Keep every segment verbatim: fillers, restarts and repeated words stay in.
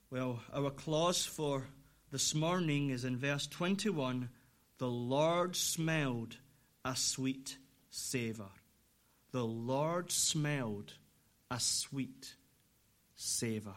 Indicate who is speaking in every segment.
Speaker 1: Well, our clause for this morning is in verse twenty-one. The Lord smelled a sweet savour. The Lord smelled a sweet savour.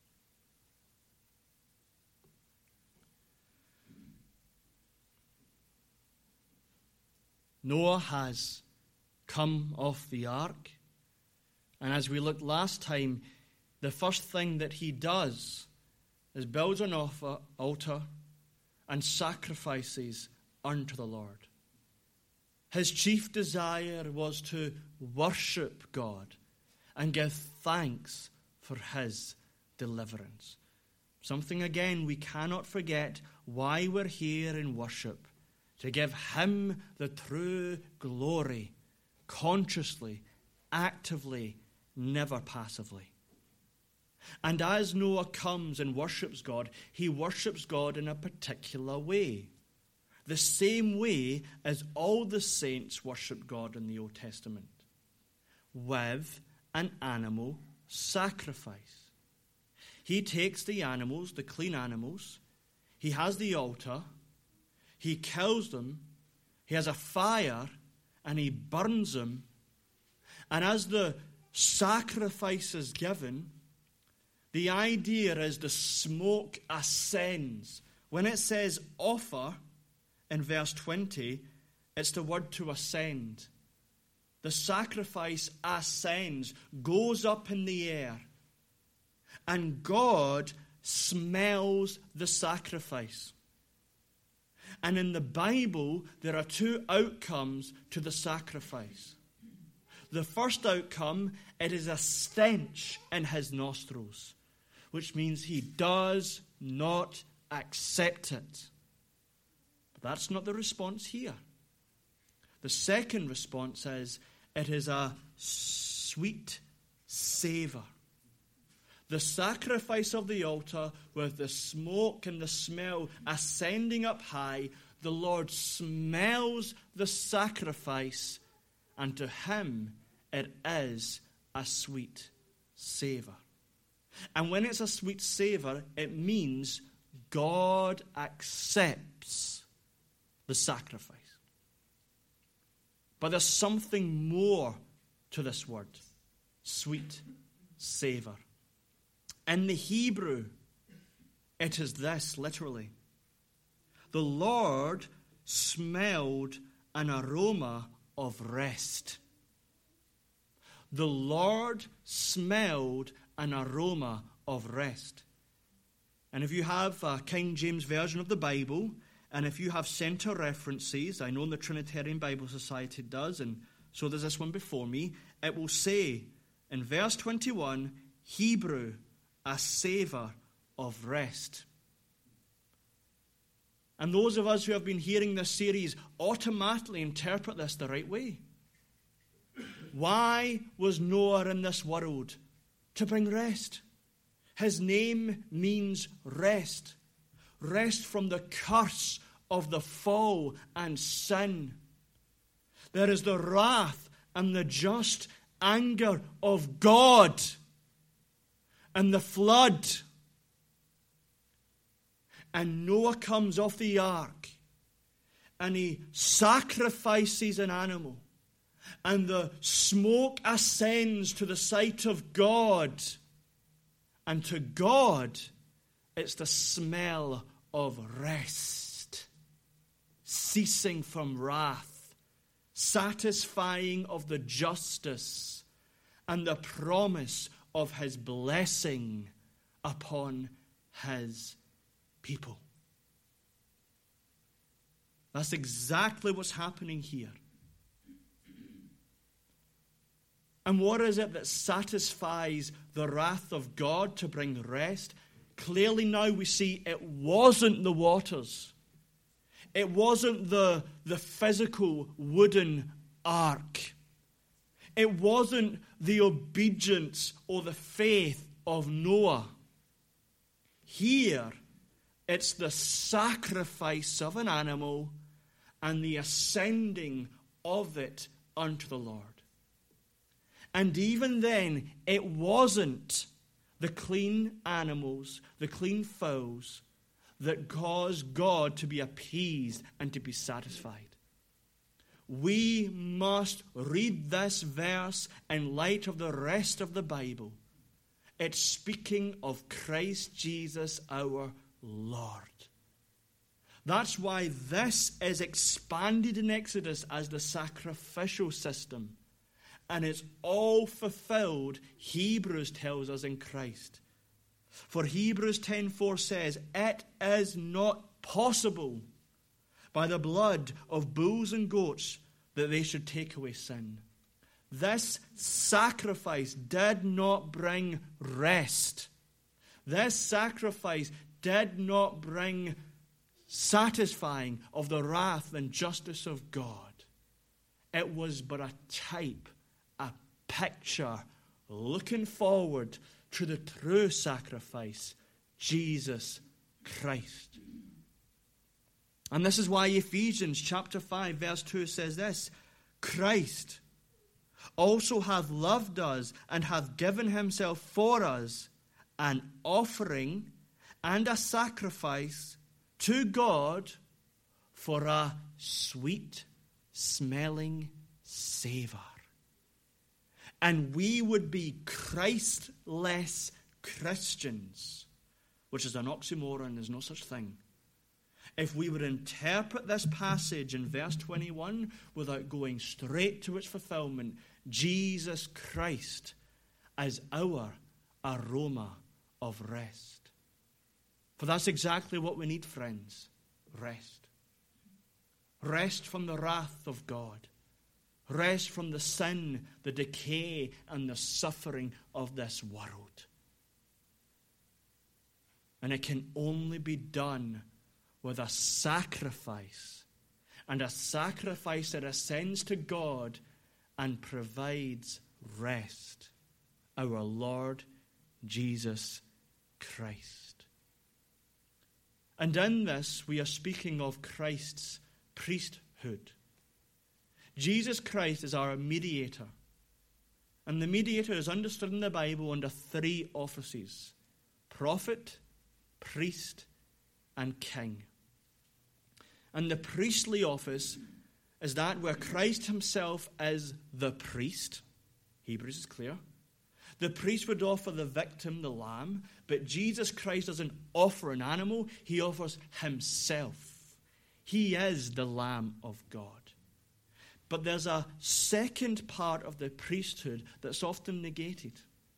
Speaker 1: Noah has come off the ark, and as we looked last time, the first thing that he does is builds an offer, altar and sacrifices unto the Lord. His chief desire was to worship God and give thanks for his deliverance. Something again we cannot forget why we're here in worship. To give him the true glory, consciously, actively, never passively. And as Noah comes and worships God, he worships God in a particular way. The same way as all the saints worship God in the Old Testament. With an animal sacrifice. He takes the animals, the clean animals, he has the altar, he kills them, he has a fire, and he burns them. And as the sacrifice is given, the idea is the smoke ascends. When it says offer in verse twenty, it's the word to ascend. The sacrifice ascends, goes up in the air, and God smells the sacrifice. And in the Bible, there are two outcomes to the sacrifice. The first outcome, it is a stench in his nostrils, which means he does not accept it. But that's not the response here. The second response is, it is a sweet savour. The sacrifice of the altar with the smoke and the smell ascending up high, the Lord smells the sacrifice, and to him it is a sweet savour. And when it's a sweet savour, it means God accepts the sacrifice. But there's something more to this word, sweet savour. In the Hebrew, it is this, literally. The Lord smelled an aroma of rest. The Lord smelled an aroma of rest. And if you have a King James Version of the Bible, and if you have center references, I know the Trinitarian Bible Society does, and so does this one before me, it will say in verse twenty-one, Hebrew, a savour of rest. And those of us who have been hearing this series automatically interpret this the right way. Why was Noah in this world? To bring rest. His name means rest. Rest from the curse of the fall and sin. There is the wrath and the just anger of God and the flood. And Noah comes off the ark and he sacrifices an animal. And the smoke ascends to the sight of God. And to God, it's the smell of rest, ceasing from wrath, satisfying of the justice, and the promise of his blessing upon his people. That's exactly what's happening here. And what is it that satisfies the wrath of God to bring rest? Clearly now we see it wasn't the waters. It wasn't the, the physical wooden ark. It wasn't the obedience or the faith of Noah. Here, it's the sacrifice of an animal and the ascending of it unto the Lord. And even then, it wasn't the clean animals, the clean fowls that cause God to be appeased and to be satisfied. We must read this verse in light of the rest of the Bible. It's speaking of Christ Jesus our Lord. That's why this is expanded in Exodus as the sacrificial system. And it's all fulfilled, Hebrews tells us, in Christ. For Hebrews ten four says, it is not possible by the blood of bulls and goats that they should take away sin. This sacrifice did not bring rest. This sacrifice did not bring satisfying of the wrath and justice of God. It was but a type, a picture, looking forward to the true sacrifice, Jesus Christ. And this is why Ephesians chapter five verse two says this, Christ also hath loved us and hath given himself for us an offering and a sacrifice to God for a sweet smelling savour. And we would be Christless Christians, which is an oxymoron, there's no such thing, if we would interpret this passage in verse twenty-one without going straight to its fulfillment, Jesus Christ as our aroma of rest. For that's exactly what we need, friends. Rest. Rest from the wrath of God. Rest from the sin, the decay, and the suffering of this world. And it can only be done with a sacrifice, and a sacrifice that ascends to God and provides rest. Our Lord Jesus Christ. And in this, we are speaking of Christ's priesthood. Jesus Christ is our mediator. And the mediator is understood in the Bible under three offices: prophet, priest, and king. And the priestly office is that where Christ himself is the priest. Hebrews is clear. The priest would offer the victim, the lamb, but Jesus Christ doesn't offer an animal, he offers himself. He is the Lamb of God. But there's a second part of the priesthood that's often negated: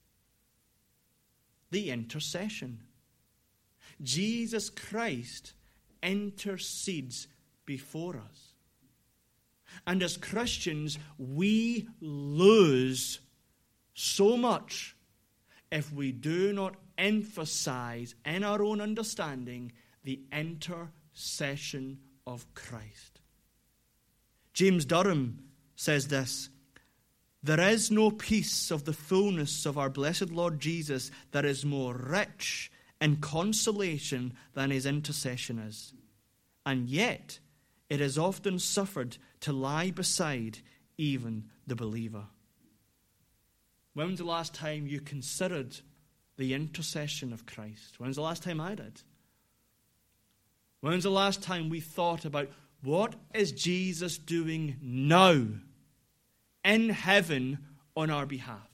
Speaker 1: the intercession. Jesus Christ intercedes before us. And as Christians, we lose so much if we do not emphasize in our own understanding the intercession of Christ. James Durham says this: there is no peace of the fullness of our blessed Lord Jesus that is more rich in consolation than his intercession is. And yet, it is often suffered to lie beside even the believer. When was the last time you considered the intercession of Christ? When was the last time I did? When was the last time we thought about what is Jesus doing now in heaven on our behalf?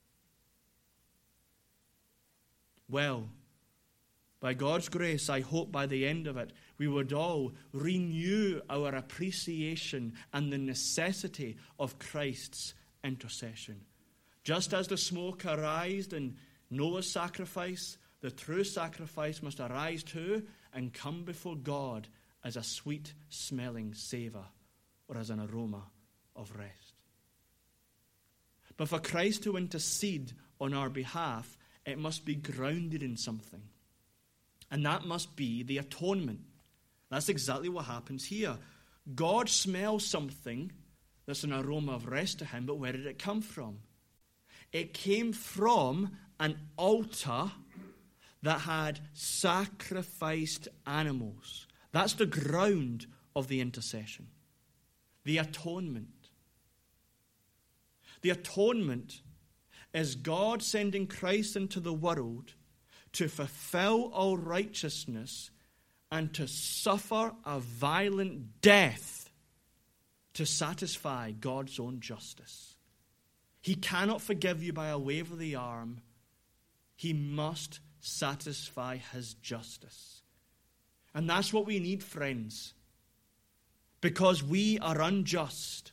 Speaker 1: Well, by God's grace, I hope by the end of it, we would all renew our appreciation and the necessity of Christ's intercession. Just as the smoke arised in Noah's sacrifice, the true sacrifice must arise too and come before God as a sweet-smelling savour or as an aroma of rest. But for Christ to intercede on our behalf, it must be grounded in something. And that must be the atonement. That's exactly what happens here. God smells something that's an aroma of rest to him, but where did it come from? It came from an altar that had sacrificed animals. That's the ground of the intercession. The atonement. The atonement is God sending Christ into the world to fulfill all righteousness and to suffer a violent death to satisfy God's own justice. He cannot forgive you by a wave of the arm. He must satisfy his justice. And that's what we need, friends, because we are unjust.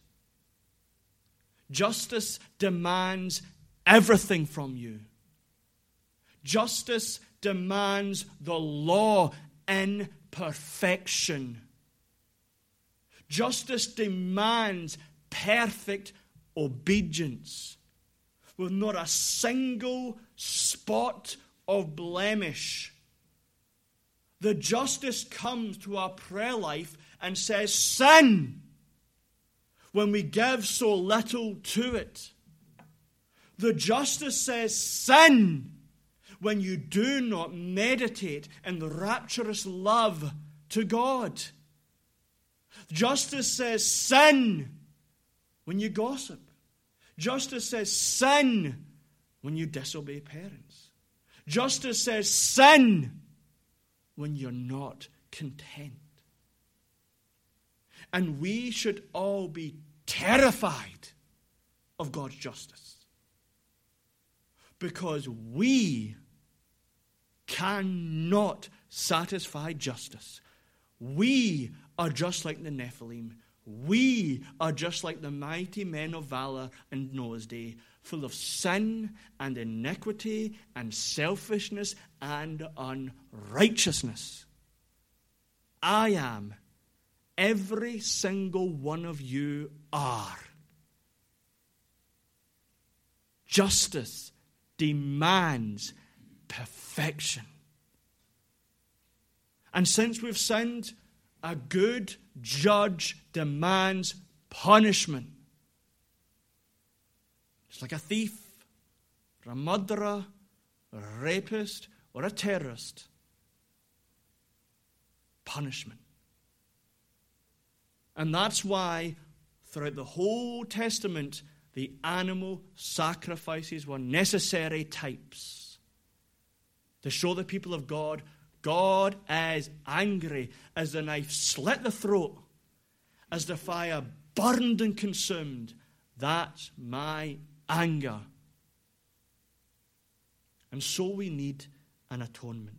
Speaker 1: Justice demands everything from you. Justice demands the law in perfection. Justice demands perfect obedience with not a single spot of blemish. The justice comes to our prayer life and says, sin, when we give so little to it. The justice says, sin, when you do not meditate in the rapturous love to God. Justice says, sin, when you gossip. Justice says, sin, when you disobey parents. Justice says, sin, when you're not content. And we should all be terrified of God's justice, because we cannot satisfy justice. We are just like the Nephilim. We are just like the mighty men of valor in Noah's day, full of sin and iniquity and selfishness and unrighteousness. I am. Every single one of you are. Justice demands perfection. And since we've sinned, a good judge demands punishment. It's like a thief, or a murderer, or a rapist, or a terrorist. Punishment. And that's why throughout the whole Testament, the animal sacrifices were necessary types to show the people of God, God is angry as the knife slit the throat, as the fire burned and consumed. That's my anger. And so we need an atonement.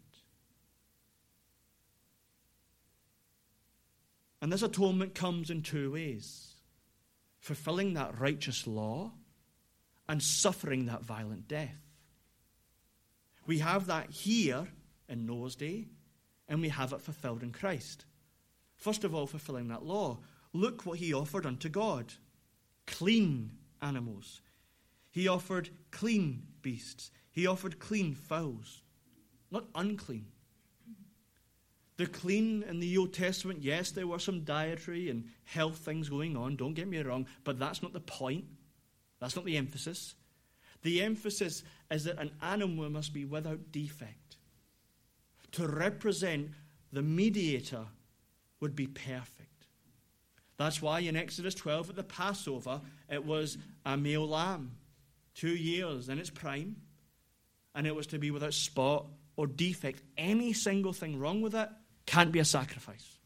Speaker 1: And this atonement comes in two ways: fulfilling that righteous law and suffering that violent death. We have that here in Noah's day, and we have it fulfilled in Christ. First of all, fulfilling that law. Look what he offered unto God. Clean animals. He offered clean beasts. He offered clean fowls, not unclean. The clean in the Old Testament, yes, there were some dietary and health things going on, don't get me wrong, but that's not the point. That's not the emphasis. The emphasis is that an animal must be without defect. To represent the mediator would be perfect. That's why in Exodus twelve at the Passover, it was a male lamb, two years in its prime, and it was to be without spot or defect. Any single thing wrong with it can't be a sacrifice.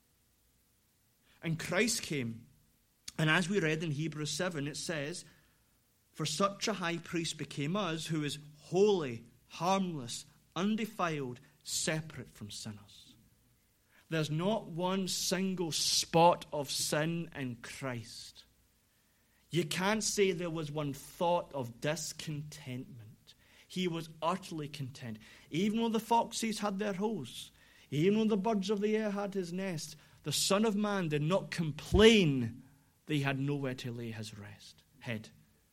Speaker 1: And Christ came, and as we read in Hebrews seven, it says, for such a high priest became us, who is holy, harmless, undefiled, separate from sinners. There's not one single spot of sin in Christ. You can't say there was one thought of discontentment. He was utterly content. Even though the foxes had their holes, even though the birds of the air had his nest, the Son of Man did not complain that he had nowhere to lay his rest, head.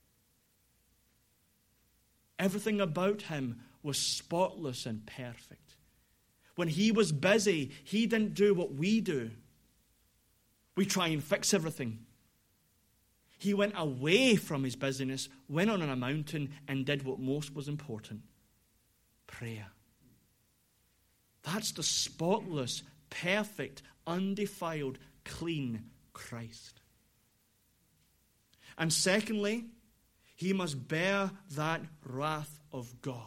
Speaker 1: Everything about him was spotless and perfect. When he was busy, he didn't do what we do. We try and fix everything. He went away from his busyness, went on a mountain, and did what most was important: prayer. That's the spotless, perfect, undefiled, clean Christ. And secondly, He must bear that wrath of God.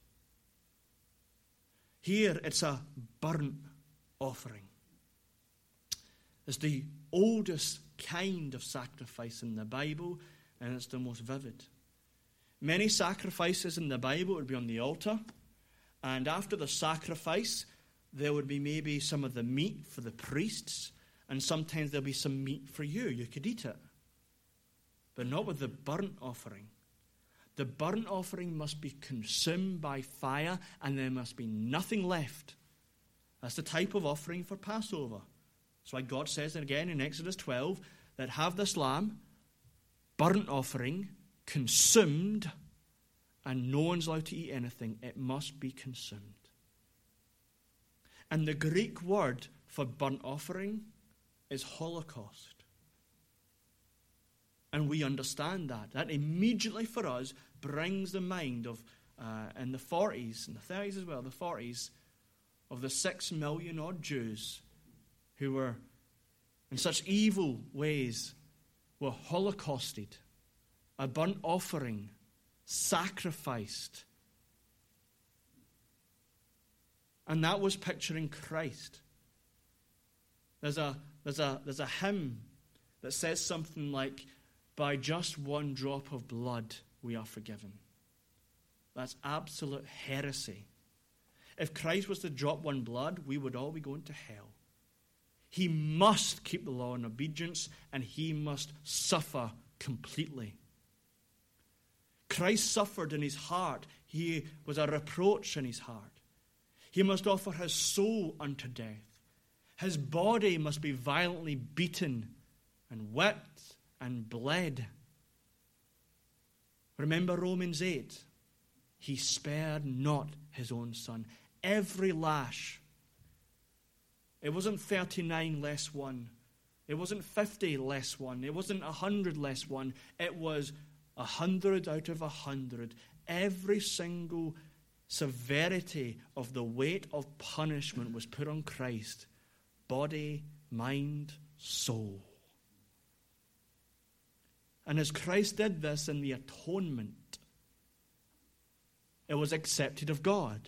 Speaker 1: Here it's a burnt offering. It's the oldest kind of sacrifice in the Bible, and it's the most vivid. Many sacrifices in the Bible would be on the altar, and after the sacrifice, there would be maybe some of the meat for the priests, and sometimes there'll be some meat for you. You could eat it. But not with the burnt offering. The burnt offering must be consumed by fire, and there must be nothing left. That's the type of offering for Passover. That's why God says again in Exodus twelve that have this lamb, burnt offering, consumed, and no one's allowed to eat anything. It must be consumed. And the Greek word for burnt offering is holocaust. And we understand that. That immediately for us brings the mind of, uh, in the forties, and the thirties as well, the forties, of the six million odd Jews who were in such evil ways were holocausted, a burnt offering, sacrificed. And that was picturing Christ. There's a, there's a, there's a hymn that says something like, by just one drop of blood we are forgiven. That's absolute heresy. If Christ was to drop one blood, we would all be going to hell. He must keep the law in obedience, and he must suffer completely. Christ suffered in his heart. He was a reproach in his heart. He must offer his soul unto death. His body must be violently beaten and whipped and bled. Remember Romans eight. He spared not his own son. Every lash. It wasn't thirty-nine less one. It wasn't fifty less one. It wasn't one hundred less one. It was one hundred out of one hundred. Every single severity of the weight of punishment was put on Christ. Body, mind, soul. And as Christ did this in the atonement, it was accepted of God.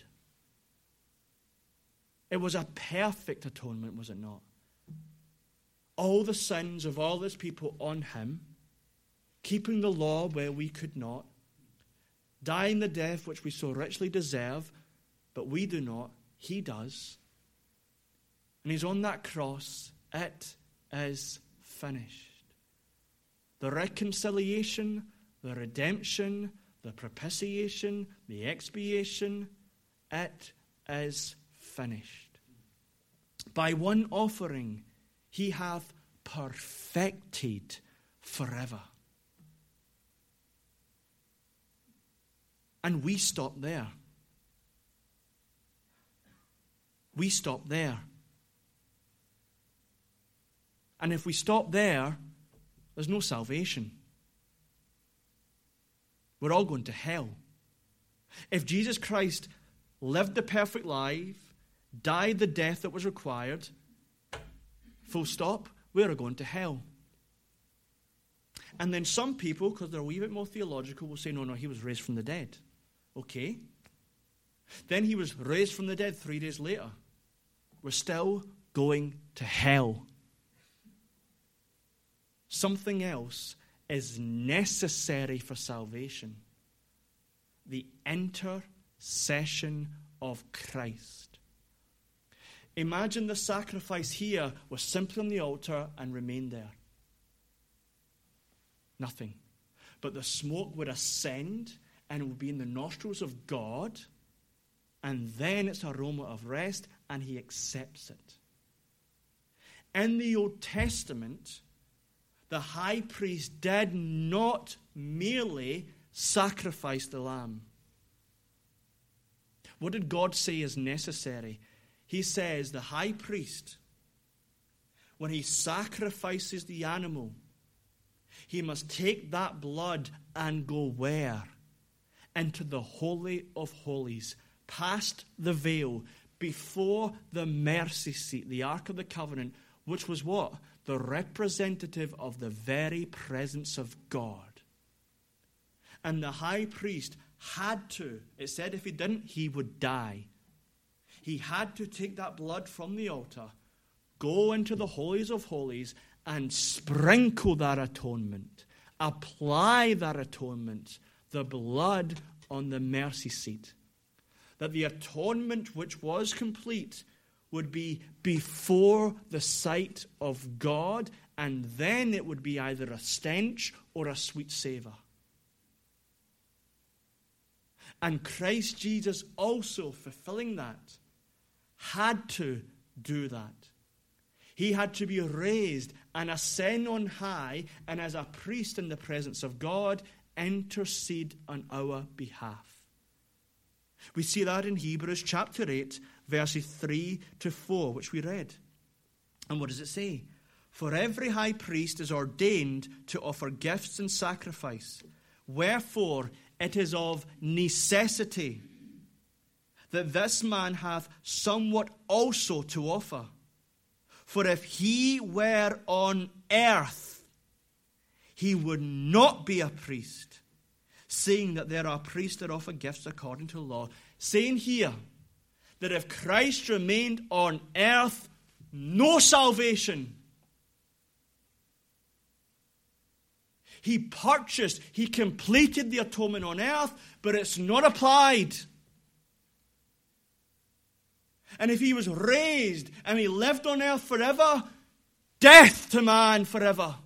Speaker 1: It was a perfect atonement, was it not? All the sins of all these people on him, keeping the law where we could not, dying the death which we so richly deserve, but we do not, he does. And he's on that cross. It is finished. The reconciliation, the redemption, the propitiation, the expiation, it is finished. By one offering, he hath perfected forever. And we stop there. We stop there. And if we stop there, there's no salvation. We're all going to hell. If Jesus Christ lived the perfect life, died the death that was required, full stop, we're going to hell. And then some people, because they're a wee bit more theological, will say, no, no, he was raised from the dead. Okay. Then he was raised from the dead three days later. We're still going to hell. Something else is necessary for salvation. The intercession of Christ. Imagine the sacrifice here was simply on the altar and remained there. Nothing. But the smoke would ascend and it would be in the nostrils of God, and then it's aroma of rest, and he accepts it. In the Old Testament, the high priest did not merely sacrifice the lamb. What did God say is necessary? He says the high priest, when he sacrifices the animal, he must take that blood and go where? Into the Holy of Holies, past the veil, before the mercy seat, the Ark of the Covenant, which was what? The representative of the very presence of God. And the high priest had to, it said if he didn't, he would die. He had to take that blood from the altar, go into the holies of holies, and sprinkle that atonement, apply that atonement, the blood on the mercy seat. That the atonement which was complete would be before the sight of God, and then it would be either a stench or a sweet savour. And Christ Jesus also, fulfilling that, had to do that. He had to be raised and ascend on high, and as a priest in the presence of God, intercede on our behalf. We see that in Hebrews chapter eight, verses three to four, which we read. And what does it say? For every high priest is ordained to offer gifts and sacrifice. Wherefore it is of necessity that this man hath somewhat also to offer. For if he were on earth, he would not be a priest, saying that there are priests that offer gifts according to law. Saying here that if Christ remained on earth, no salvation. He purchased, he completed the atonement on earth, but it's not applied. And if he was raised and he lived on earth forever, death to man forever.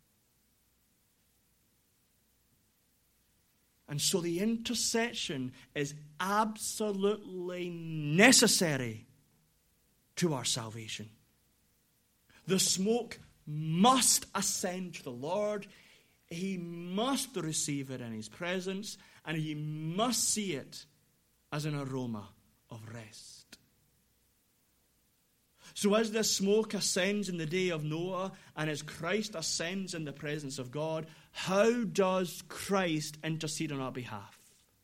Speaker 1: And so the intercession is absolutely necessary to our salvation. The smoke must ascend to the Lord. He must receive it in his presence, and he must see it as an aroma of rest. So as the smoke ascends in the day of Noah, and as Christ ascends in the presence of God, how does Christ intercede on our behalf?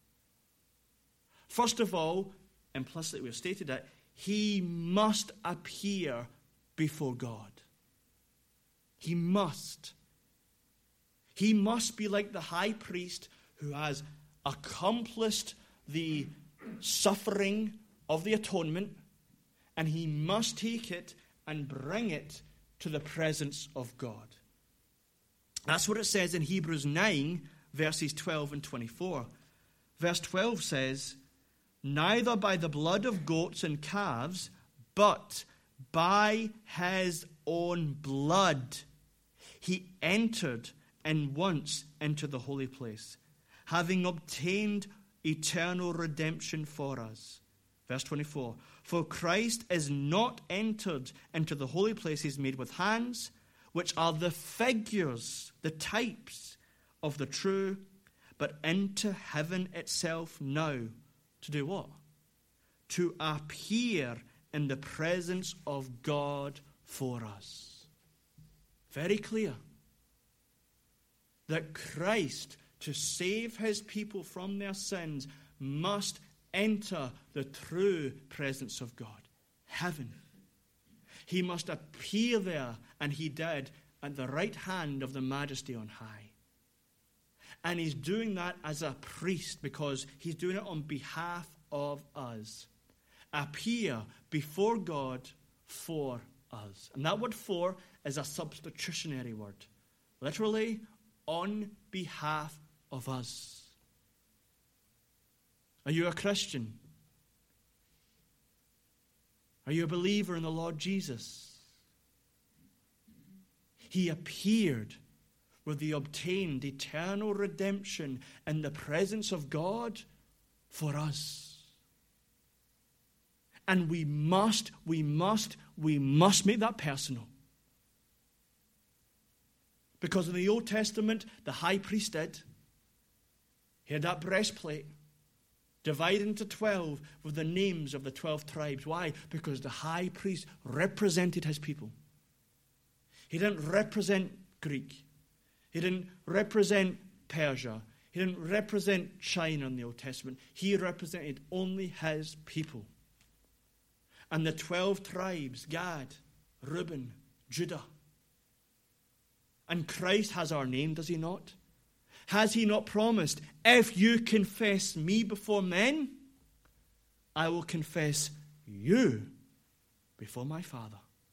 Speaker 1: First of all, implicitly we've stated it, he must appear before God. He must. He must be like the high priest who has accomplished the suffering of the atonement, and he must take it and bring it to the presence of God. That's what it says in Hebrews nine, verses twelve and twenty-four. Verse twelve says, neither by the blood of goats and calves, but by his own blood he entered and once into the holy place, having obtained eternal redemption for us. Verse twenty-four, for Christ is not entered into the holy places made with hands, which are the figures, the types of the true, but into heaven itself now. To do what? To appear in the presence of God for us. Very clear that Christ, to save his people from their sins, must enter the true presence of God, heaven. He must appear there, and he did, at the right hand of the Majesty on high. And he's doing that as a priest because he's doing it on behalf of us. Appear before God for us. And that word for is a substitutionary word. Literally, on behalf of us. Are you a Christian? Are you a believer in the Lord Jesus? He appeared with the obtained eternal redemption in the presence of God for us. And we must, we must, we must make that personal. Because in the Old Testament, the high priest did. He had that breastplate divided into twelve with the names of the twelve tribes. Why? Because the high priest represented his people. He didn't represent Greek. He didn't represent Persia. He didn't represent China in the Old Testament. He represented only his people. And the twelve tribes, Gad, Reuben, Judah. And Christ has our name, does he not? Has he not promised, if you confess me before men, I will confess you before my Father?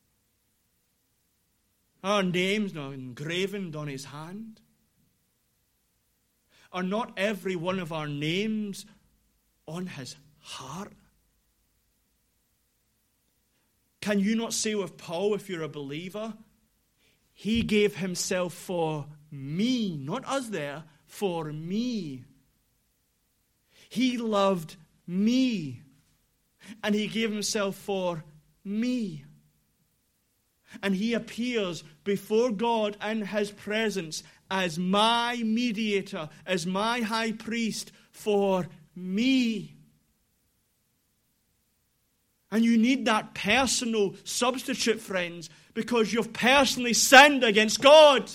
Speaker 1: Our names not engraven on his hand? Are not every one of our names on his heart? Can you not say with Paul, if you're a believer, he gave himself for me, not us there, for me. He loved me, and he gave himself for me. And he appears before God in his presence as my mediator, as my high priest for me. And you need that personal substitute, friends, because you've personally sinned against God.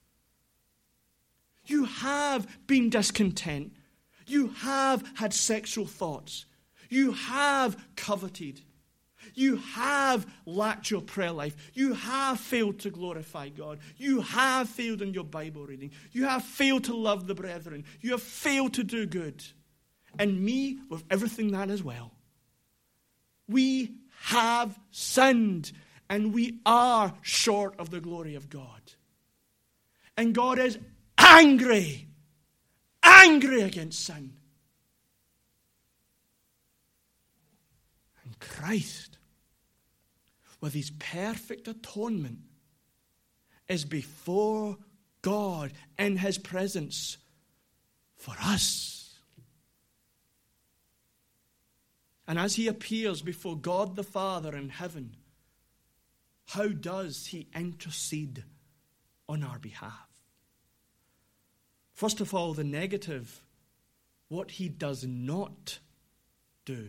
Speaker 1: You have been discontent. You have had sexual thoughts. You have coveted. You have lacked your prayer life. You have failed to glorify God. You have failed in your Bible reading. You have failed to love the brethren. You have failed to do good. And me with everything that as well. We have sinned, and we are short of the glory of God. And God is angry, angry against sin. And Christ, with his perfect atonement, is before God in his presence for us. And as he appears before God the Father in heaven, how does he intercede on our behalf? First of all, the negative, what he does not do.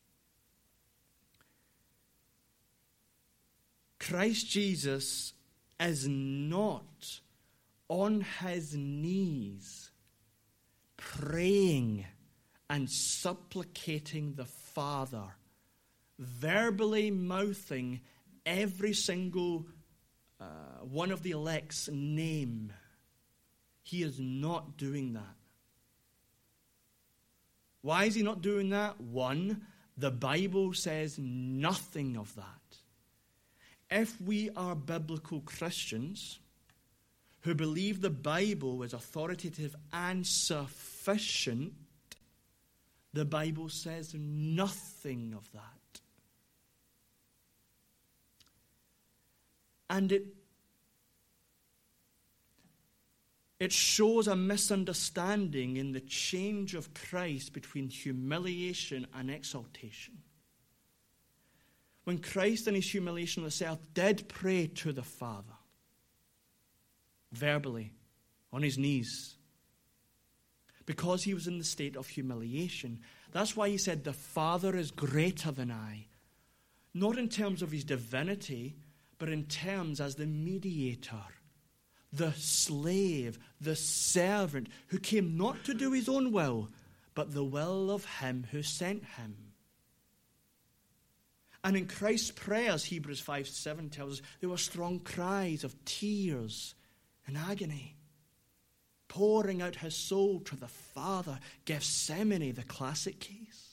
Speaker 1: Christ Jesus is not on his knees praying and supplicating the Father, verbally mouthing every single uh, one of the elect's name. He is not doing that. Why is he not doing that? One, the Bible says nothing of that. If we are biblical Christians who believe the Bible is authoritative and sufficient, the Bible says nothing of that. And it, it shows a misunderstanding in the change of Christ between humiliation and exaltation. When Christ in his humiliation on this earth did pray to the Father, verbally, on his knees, because he was in the state of humiliation. That's why he said, the Father is greater than I. Not in terms of his divinity, but in terms as the mediator, the slave, the servant, who came not to do his own will, but the will of him who sent him. And in Christ's prayers, Hebrews five seven tells us, there were strong cries of tears and agony, pouring out his soul to the Father. Gethsemane, the classic case.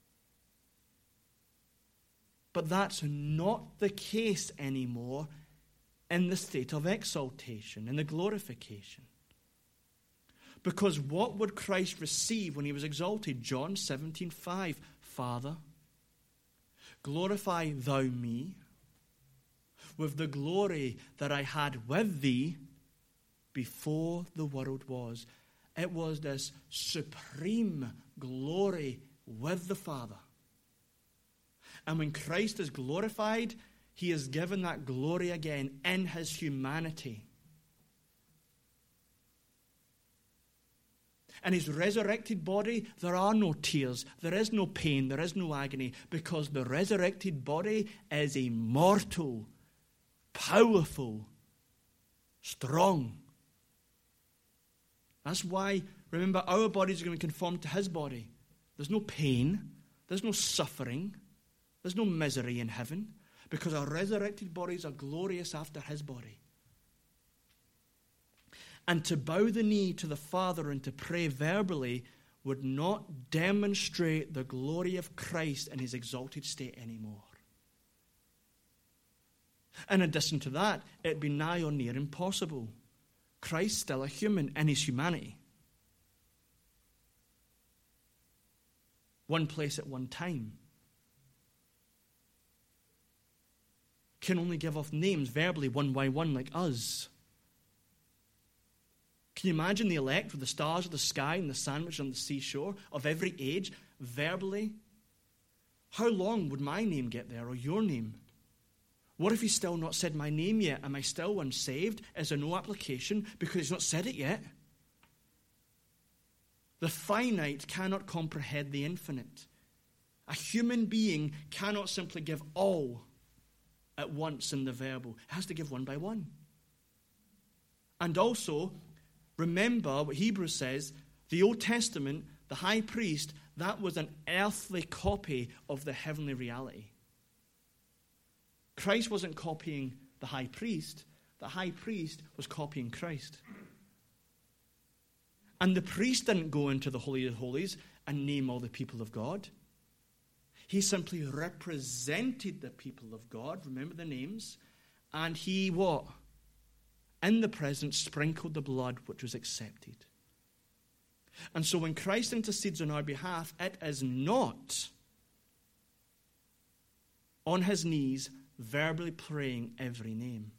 Speaker 1: But that's not the case anymore in the state of exaltation, in the glorification. Because what would Christ receive when he was exalted? John seventeen five, Father, glorify thou me with the glory that I had with thee before the world was. It was this supreme glory with the Father. And when Christ is glorified, he is given that glory again in his humanity. In his resurrected body, there are no tears, there is no pain, there is no agony, because the resurrected body is immortal, powerful, strong. That's why, remember, our bodies are going to conform to his body. There's no pain, there's no suffering, there's no misery in heaven, because our resurrected bodies are glorious after his body. And to bow the knee to the Father and to pray verbally would not demonstrate the glory of Christ in his exalted state anymore. In addition to that, it'd be nigh or near impossible. Christ's still a human in his humanity. One place at one time. Can only give off names verbally one by one like us. Can you imagine the elect with the stars of the sky and the sandwich on the seashore of every age, verbally? How long would my name get there, or your name? What if he's still not said my name yet? Am I still unsaved? Is there no application because he's not said it yet? The finite cannot comprehend the infinite. A human being cannot simply give all at once in the verbal. It has to give one by one. And also, remember what Hebrews says, the Old Testament, the high priest, that was an earthly copy of the heavenly reality. Christ wasn't copying the high priest. The high priest was copying Christ. And the priest didn't go into the Holy of Holies and name all the people of God. He simply represented the people of God, remember the names, and he what? In the presence sprinkled the blood which was accepted. And so when Christ intercedes on our behalf, it is not on his knees verbally praying every name.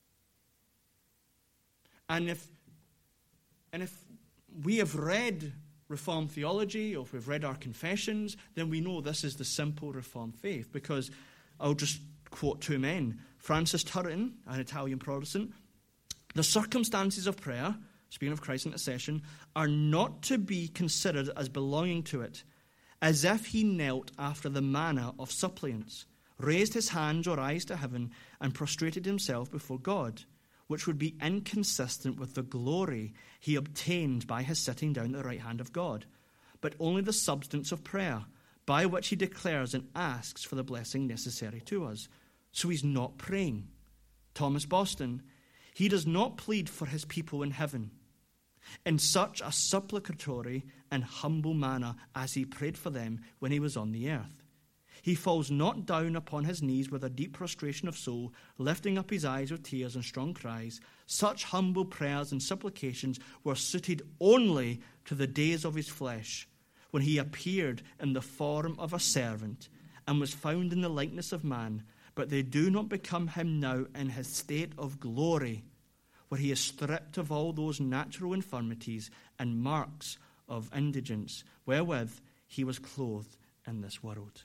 Speaker 1: And if and if we have read Reformed theology, or if we've read our confessions, then we know this is the simple Reformed faith. Because I'll just quote two men. Francis Turretin, an Italian Protestant, the circumstances of prayer, speaking of Christ's intercession, are not to be considered as belonging to it, as if he knelt after the manner of suppliants, raised his hands or eyes to heaven, and prostrated himself before God, which would be inconsistent with the glory he obtained by his sitting down at the right hand of God, but only the substance of prayer, by which he declares and asks for the blessing necessary to us. So he's not praying. Thomas Boston, he does not plead for his people in heaven in such a supplicatory and humble manner as he prayed for them when he was on the earth. He falls not down upon his knees with a deep prostration of soul, lifting up his eyes with tears and strong cries. Such humble prayers and supplications were suited only to the days of his flesh, when he appeared in the form of a servant and was found in the likeness of man, but they do not become him now in his state of glory, where he is stripped of all those natural infirmities and marks of indigence wherewith he was clothed in this world.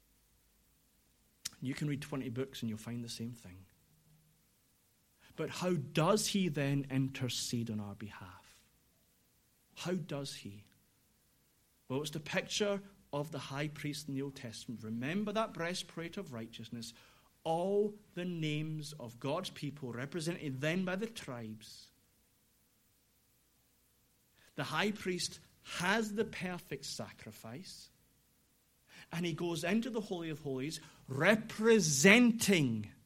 Speaker 1: You can read twenty books and you'll find the same thing. But how does he then intercede on our behalf? How does he? Well, it's the picture of the high priest in the Old Testament. Remember that breastplate of righteousness. All the names of God's people represented then by the tribes. The high priest has the perfect sacrifice, and he goes into the Holy of Holies representing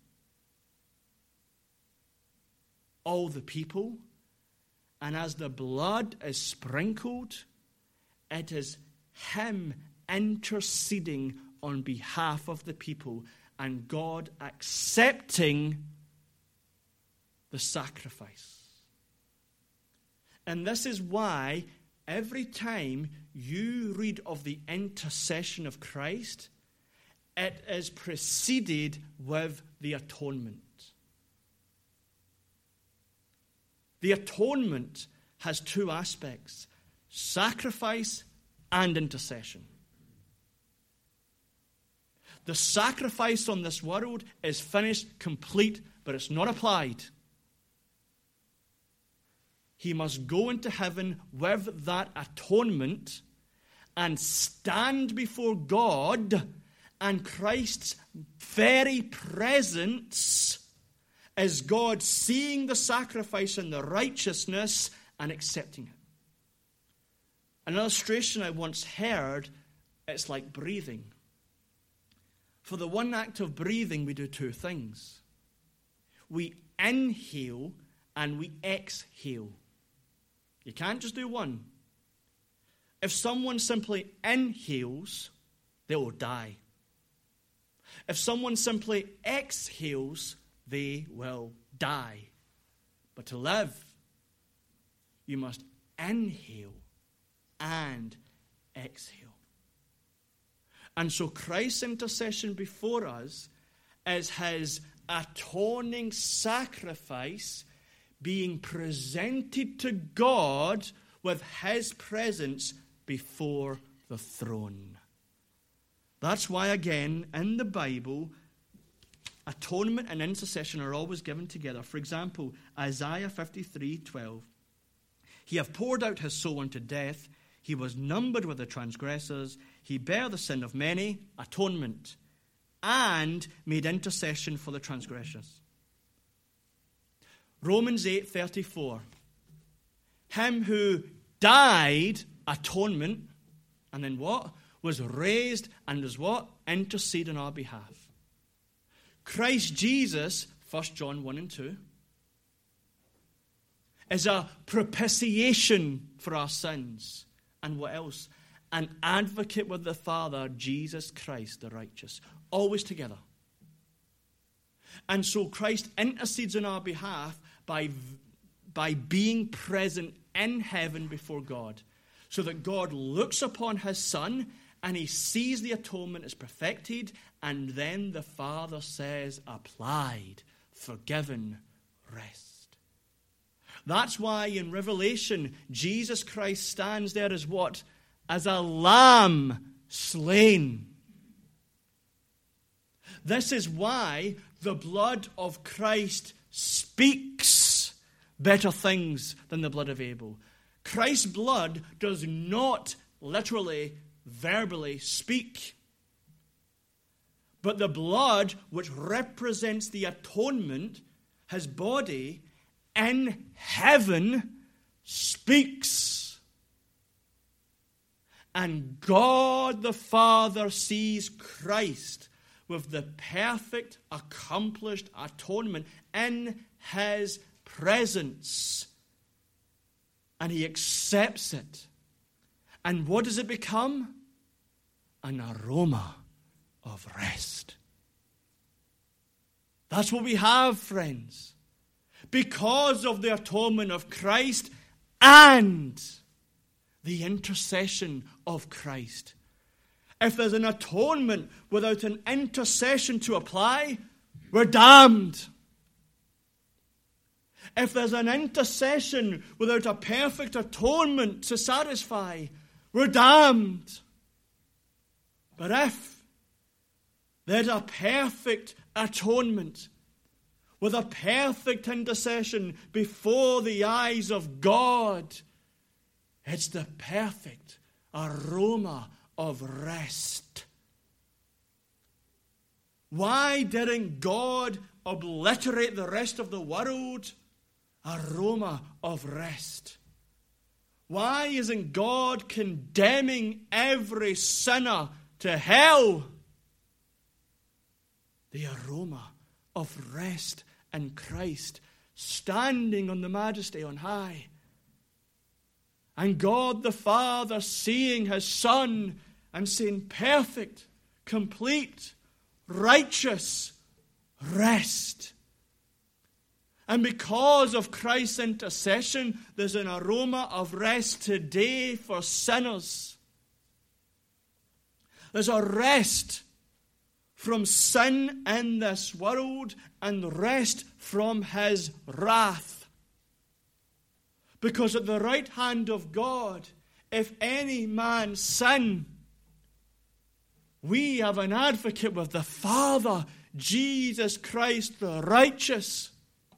Speaker 1: all the people. And as the blood is sprinkled, it is him interceding on behalf of the people and God accepting the sacrifice. And this is why every time you read of the intercession of Christ, it is preceded with the atonement. The atonement has two aspects: sacrifice and intercession. The sacrifice on this world is finished, complete, but it's not applied. He must go into heaven with that atonement and stand before God, and Christ's very presence is God seeing the sacrifice and the righteousness and accepting it. An illustration I once heard, it's like breathing. For the one act of breathing, we do two things. We inhale and we exhale. You can't just do one. If someone simply inhales, they will die. If someone simply exhales, they will die. But to live, you must inhale and exhale. And so Christ's intercession before us is his atoning sacrifice being presented to God with his presence before the throne. That's why, again, in the Bible, atonement and intercession are always given together. For example, Isaiah fifty-three twelve. He hath poured out his soul unto death. He was numbered with the transgressors. He bare the sin of many, atonement, and made intercession for the transgressors. Romans eight thirty-four. Him who died, atonement, and then what? Was raised and was what? Intercede on our behalf. Christ Jesus, First John one and two, is a propitiation for our sins. And what else? An advocate with the Father, Jesus Christ the righteous. Always together. And so Christ intercedes on our behalf by, by being present in heaven before God. So that God looks upon his Son and he sees the atonement is perfected, and then the Father says, applied, forgiven, rest. That's why in Revelation, Jesus Christ stands there as what? As a lamb slain. This is why the blood of Christ speaks better things than the blood of Abel. Christ's blood does not literally, verbally speak. But the blood, which represents the atonement, his body, in heaven, speaks. And God the Father sees Christ with the perfect, accomplished atonement in his presence. And he accepts it. And what does it become? An aroma of rest. That's what we have, friends. Because of the atonement of Christ and the intercession of Christ. If there's an atonement without an intercession to apply, we're damned. If there's an intercession without a perfect atonement to satisfy, we're damned. But if there's a perfect atonement with a perfect intercession before the eyes of God, it's the perfect aroma of rest. Why didn't God obliterate the rest of the world? Aroma of rest. Why isn't God condemning every sinner to hell? The aroma of rest in Christ, standing on the majesty on high. And God the Father seeing his Son and saying, perfect, complete, righteous, rest. And because of Christ's intercession, there's an aroma of rest today for sinners. There's a rest from sin in this world and rest from his wrath. Because at the right hand of God, if any man sin, we have an advocate with the Father, Jesus Christ the righteous.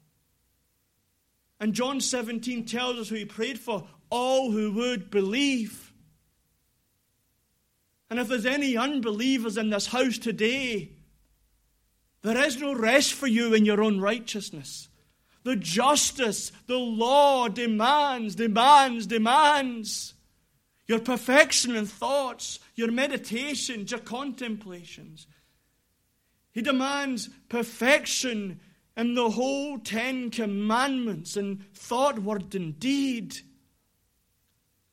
Speaker 1: And John seventeen tells us who he prayed for, all who would believe. And if there's any unbelievers in this house today, there is no rest for you in your own righteousness. The justice, the law demands, demands, demands your perfection in thoughts, your meditations, your contemplations. He demands perfection in the whole Ten Commandments in thought, word, and deed.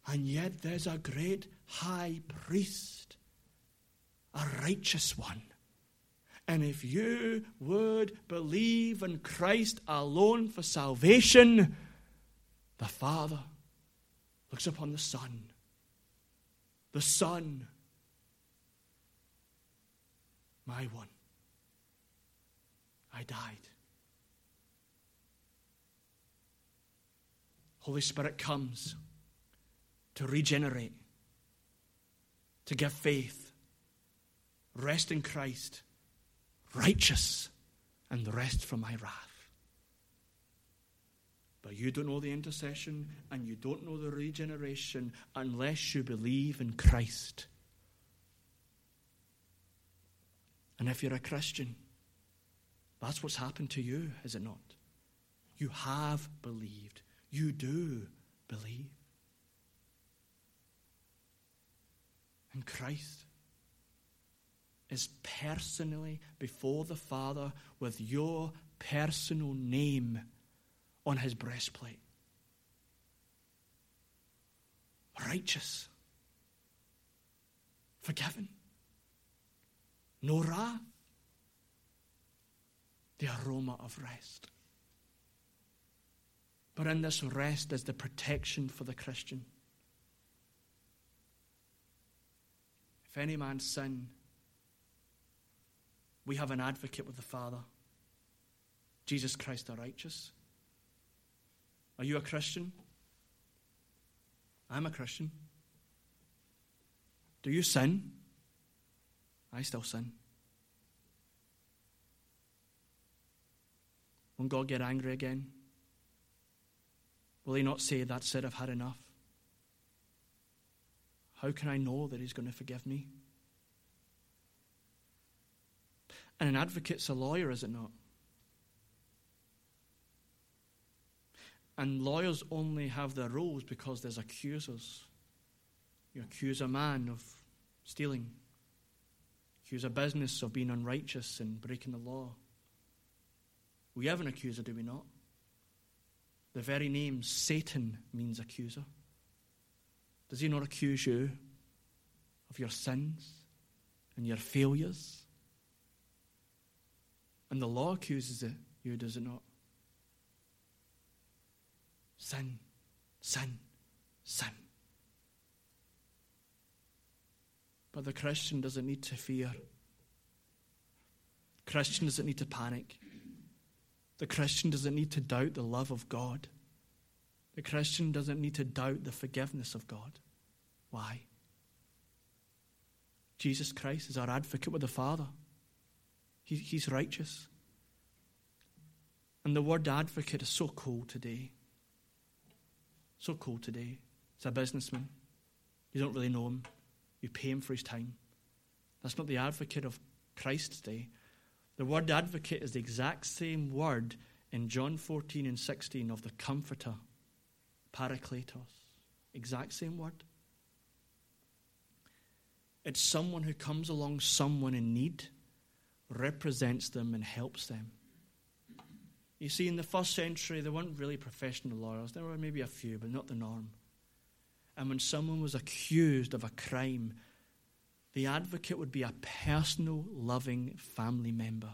Speaker 1: And yet there's a great high priest, a righteous one. And if you would believe in Christ alone for salvation, the Father looks upon the Son. The Son, my one. I died. Holy Spirit comes to regenerate, to give faith, rest in Christ, righteous, and the rest from my wrath. But you don't know the intercession and you don't know the regeneration unless you believe in Christ. And if you're a Christian, that's what's happened to you, is it not? You have believed. You do believe. And Christ is personally before the Father with your personal name on his breastplate. Righteous. Forgiven. No wrath. The aroma of rest. But in this rest is the protection for the Christian. If any man sin, we have an advocate with the Father, Jesus Christ the righteous. Are you a Christian? I'm a Christian. Do you sin? I still sin. Won't God get angry again? Will he not say, that's it, I've had enough? How can I know that he's going to forgive me? And an advocate's a lawyer, is it not? And lawyers only have their roles because there's accusers. You accuse a man of stealing. Accuse a business of being unrighteous and breaking the law. We have an accuser, do we not? The very name Satan means accuser. Does he not accuse you of your sins and your failures? And the law accuses it, you, does it not? Sin, sin, sin. But the Christian doesn't need to fear. The Christian doesn't need to panic. The Christian doesn't need to doubt the love of God. The Christian doesn't need to doubt the forgiveness of God. Why? Jesus Christ is our advocate with the Father. He, he's righteous. And the word advocate is so cool today. So cool today. It's a businessman. You don't really know him. You pay him for his time. That's not the advocate of Christ today. The word advocate is the exact same word in John fourteen and sixteen of the Comforter, Parakletos. Exact same word. It's someone who comes along someone in need, represents them and helps them. You see, in the first century, there weren't really professional lawyers. There were maybe a few, but not the norm. And when someone was accused of a crime, the advocate would be a personal, loving family member.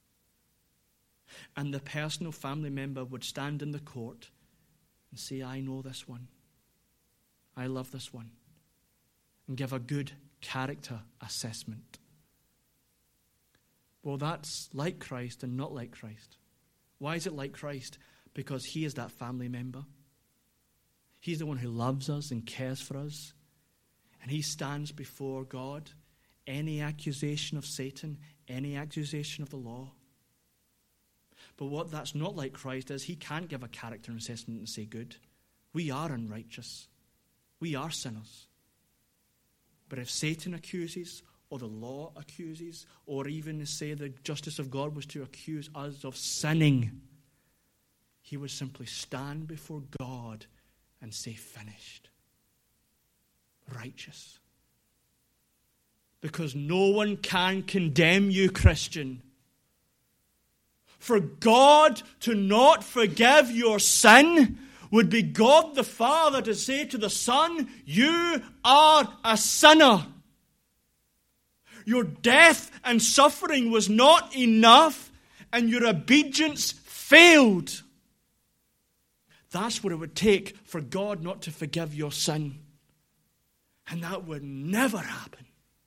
Speaker 1: And the personal family member would stand in the court and say, I know this one. I love this one. And give a good character assessment. Well, that's like Christ and not like Christ. Why is it like Christ? Because he is that family member. He's the one who loves us and cares for us. And he stands before God. Any accusation of Satan, any accusation of the law. But what that's not like Christ is he can't give a character assessment and say good. We are unrighteous. We are sinners. But if Satan accuses, or the law accuses, or even say the justice of God was to accuse us of sinning, he would simply stand before God and say, finished. Righteous. Because no one can condemn you, Christian. For God to not forgive your sin would be God the Father to say to the Son, you are a sinner. Your death and suffering was not enough, and your obedience failed. That's what it would take for God not to forgive your sin. And that would never happen.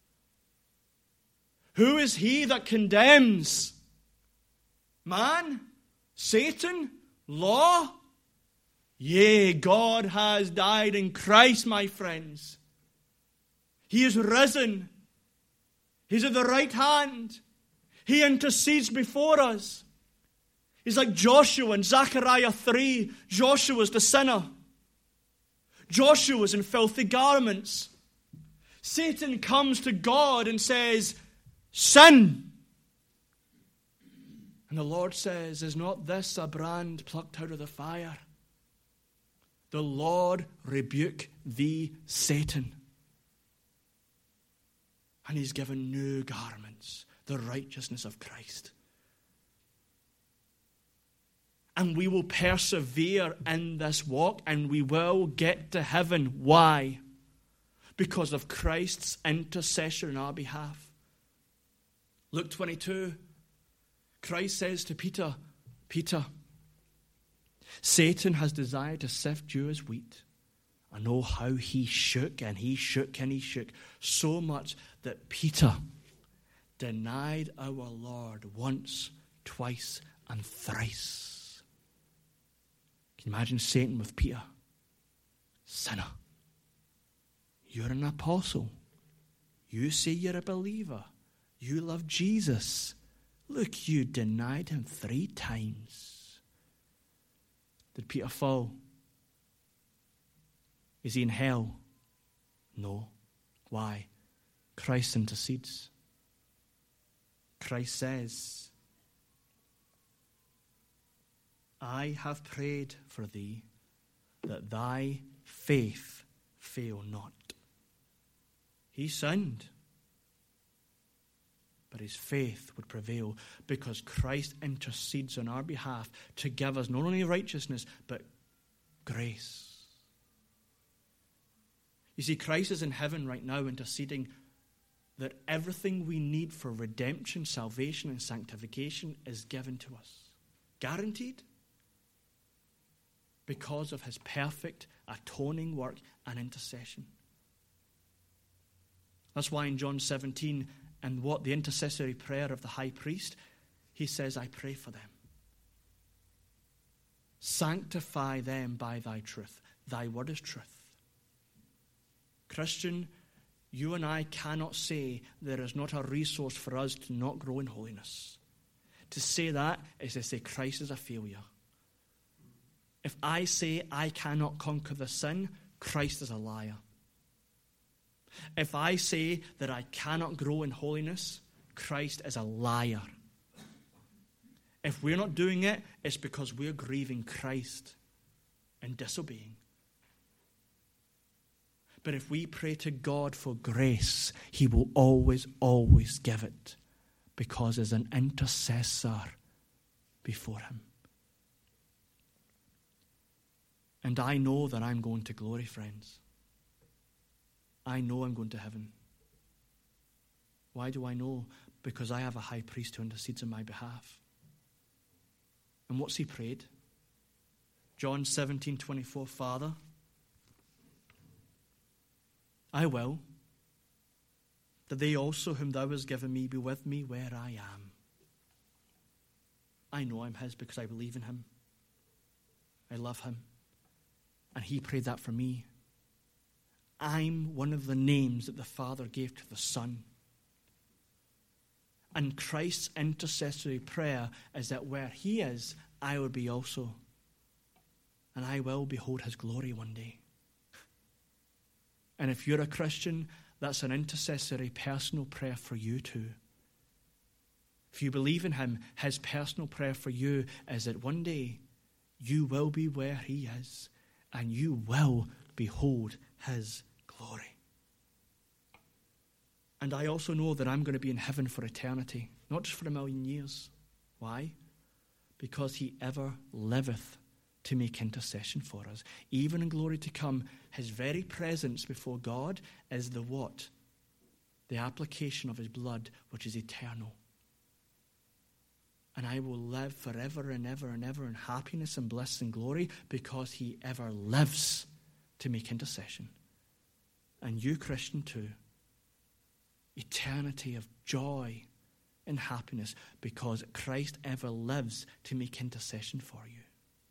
Speaker 1: Who is he that condemns? Man? Satan? Law? Yea, God has died in Christ, my friends. He is risen. He's at the right hand. He intercedes before us. He's like Joshua in Zechariah three. Joshua's the sinner. Joshua's in filthy garments. Satan comes to God and says, sin. And the Lord says, is not this a brand plucked out of the fire? The Lord rebuke thee, Satan. And he's given new garments, the righteousness of Christ. And we will persevere in this walk, and we will get to heaven. Why? Because of Christ's intercession on our behalf. Luke twenty-two, Christ says to Peter, Peter, Satan has desired to sift you as wheat. I know how he shook, and he shook, and he shook, so much that Peter denied our Lord once, twice, and thrice. Can you imagine Satan with Peter? Sinner. You're an apostle. You say you're a believer. You love Jesus. Look, you denied him three times. Did Peter fall? Is he in hell? No. Why? Christ intercedes. Christ says, I have prayed for thee, that thy faith fail not. He sinned, but his faith would prevail because Christ intercedes on our behalf to give us not only righteousness, but grace. You see, Christ is in heaven right now interceding that everything we need for redemption, salvation, and sanctification is given to us. Guaranteed. Because of his perfect atoning work and intercession. That's why in John seventeen, and what the intercessory prayer of the high priest, he says, I pray for them. Sanctify them by thy truth. Thy word is truth. Christian, you and I cannot say there is not a resource for us to not grow in holiness. To say that is to say Christ is a failure. If I say I cannot conquer the sin, Christ is a liar. If I say that I cannot grow in holiness, Christ is a liar. If we're not doing it, it's because we're grieving Christ and disobeying. But if we pray to God for grace, he will always, always give it, because as an intercessor before him. And I know that I'm going to glory, friends. I know I'm going to heaven. Why do I know? Because I have a high priest who intercedes on my behalf. And what's he prayed? John seventeen twenty-four, Father, I will that they also whom thou hast given me be with me where I am. I know I'm his because I believe in him. I love him. And he prayed that for me. I'm one of the names that the Father gave to the Son. And Christ's intercessory prayer is that where he is, I will be also. And I will behold his glory one day. And if you're a Christian, that's an intercessory personal prayer for you too. If you believe in him, his personal prayer for you is that one day you will be where he is. And you will behold his glory. And I also know that I'm going to be in heaven for eternity, not just for a million years. Why? Because he ever liveth to make intercession for us. Even in glory to come, his very presence before God is the what? The application of his blood, which is eternal. And I will live forever and ever and ever in happiness and bliss and glory because he ever lives to make intercession. And you, Christian, too. Eternity of joy and happiness because Christ ever lives to make intercession for you.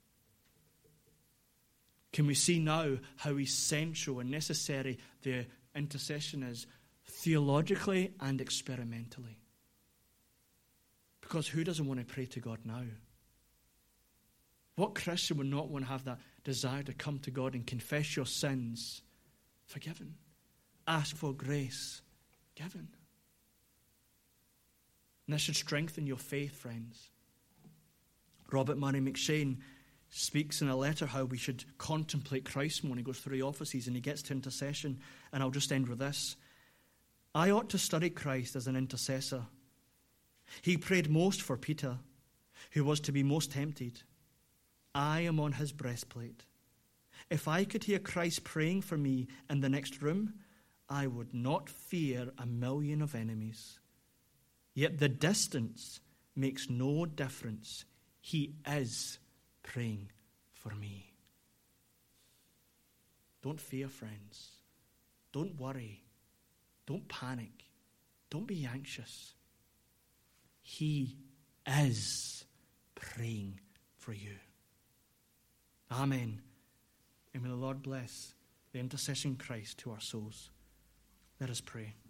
Speaker 1: Can we see now how essential and necessary the intercession is theologically and experimentally? Because who doesn't want to pray to God now? What Christian would not want to have that desire to come to God and confess your sins, forgiven, ask for grace, given? And this should strengthen your faith, friends. Robert Murray McShane speaks in a letter how we should contemplate Christ more. He goes through the offices and he gets to intercession. And I'll just end with this. I ought to study Christ as an intercessor. He prayed most for Peter, who was to be most tempted. I am on his breastplate. If I could hear Christ praying for me in the next room, I would not fear a million of enemies. Yet the distance makes no difference. He is praying for me. Don't fear, friends. Don't worry. Don't panic. Don't be anxious. He is praying for you. Amen. And may the Lord bless the intercession of Christ to our souls. Let us pray.